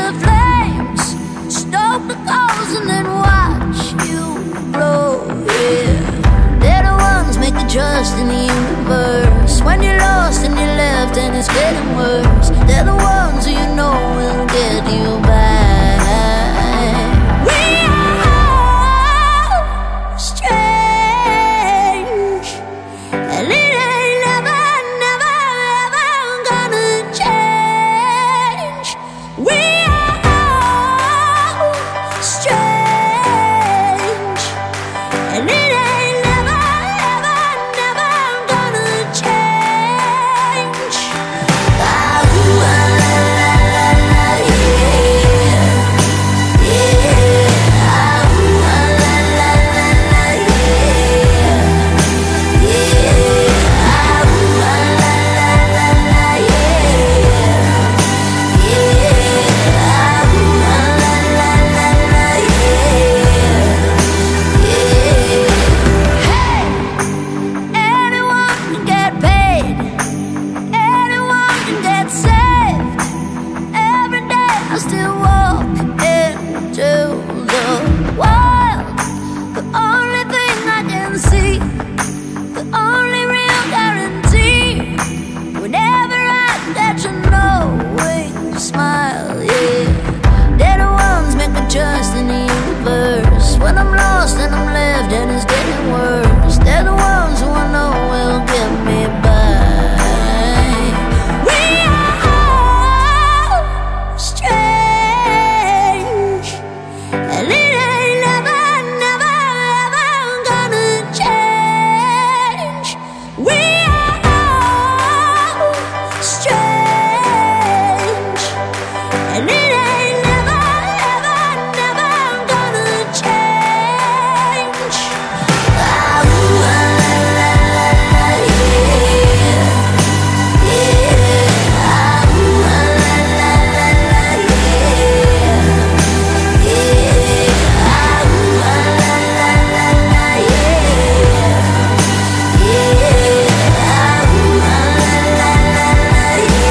the flames, stoke the coals and then watch you blow, yeah. They're the ones make you trust in the universe. When you're lost and you're left and it's getting worse, they're the ones who you know will get you back. We are strange, and it ain't never, never, ever gonna change. We are strange, and it ain't never, ever, never gonna change. Ah, ooh, ah, la, la, la, la, yeah. Yeah. Ah, ooh, ah, la, la, la, la, yeah. Yeah. Ah, ooh, ah, la, la, la, la, yeah. Yeah. Ah, ooh, ah, la, la, la, la, yeah. Hey! Anyone can get paid, anyone can get saved. Every day I still walk into the wild. The only thing I can see, the only real guarantee. Whenever I get to know when you smile, yeah. They're the ones make me trust in the universe. When I'm lost and I'm left and it's getting worse, they're the ones who I know will get me back. We are strange, and it ain't never, never, ever gonna change. We are strange, and it ain't never, ever, never gonna change. Ah, ooh, ah, la, la, la, la, yeah. Yeah. Ah, ooh, ah, la, la, la, la, yeah. Yeah. Ah, ooh, ah, la, la, la, la, yeah. Yeah. Ah, ooh, ah, la, la, la, la,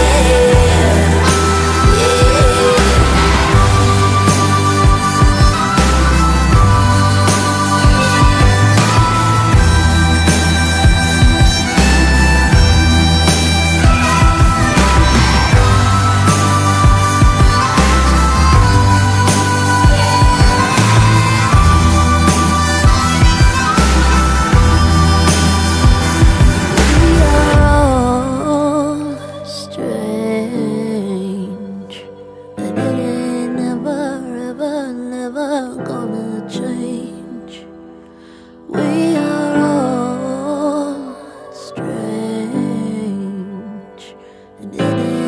we are all strange, and it ain't never, ever, never gonna change. We are all strange, and it ain't